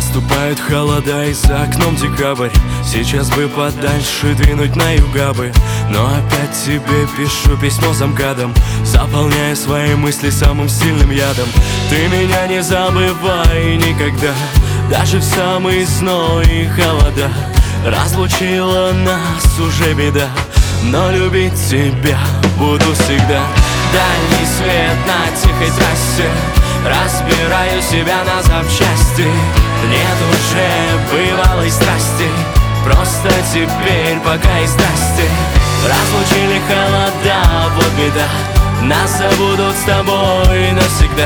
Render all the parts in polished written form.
Наступают холода и за окном декабрь. Сейчас бы подальше двинуть на юга бы, но опять тебе пишу письмо замкадом, заполняя свои мысли самым сильным ядом. Ты меня не забывай никогда, даже в самый зной и холода. Разлучила нас уже беда, но любить тебя буду всегда. Дальний свет на тихой трассе, разбираю себя на запчасти. Нет уже бывалой страсти, просто теперь пока и здрасте. Разлучили холода, вот беда, нас забудут с тобой навсегда.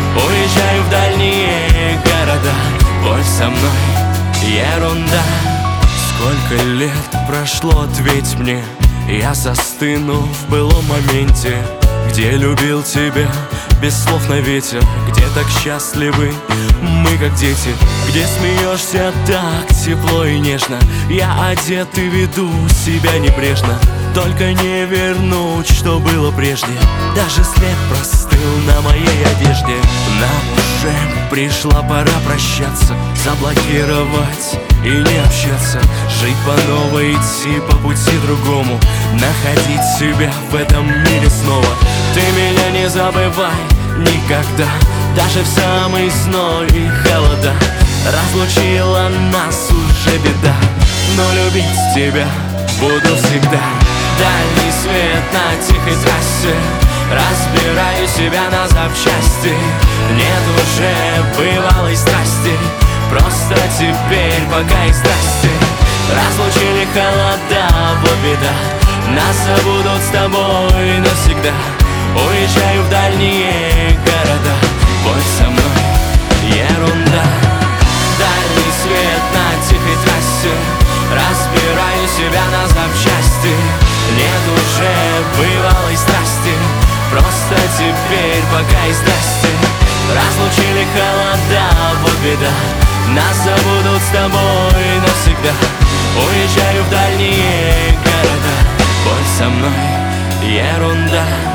Уезжаю в дальние города, боль со мной ерунда. Сколько лет прошло, ответь мне, я застыну в былом моменте, где любил тебя без слов на ветер, где так счастливы мы, как дети, где смеешься так тепло и нежно. Я одет и веду себя небрежно, только не вернуть, что было прежде. Даже след простыл на моей одежде. Нам уже пришла пора прощаться, заблокировать и не общаться, жить по новой, идти по пути другому, находить себя в этом мире снова. Ты меня не забывай никогда, даже в самый зной и холода. Разлучила нас уже беда, но любить тебя буду всегда. Дальний свет на тихой трассе, разбираю себя на запчасти. Нет уже бывалой страсти, просто теперь пока и здрасте. Разлучили холода, вот беда, нас забудут с тобой навсегда. Уезжаю в дальние города, боль со мной ерунда. Дальний свет на тихой трассе, разбираю себя на запчасти. Нет уже бывалой страсти, просто теперь пока и здрасте. Разлучили холода, вот беда, нас забудут с тобой навсегда. Уезжаю в дальние города, боль со мной ерунда.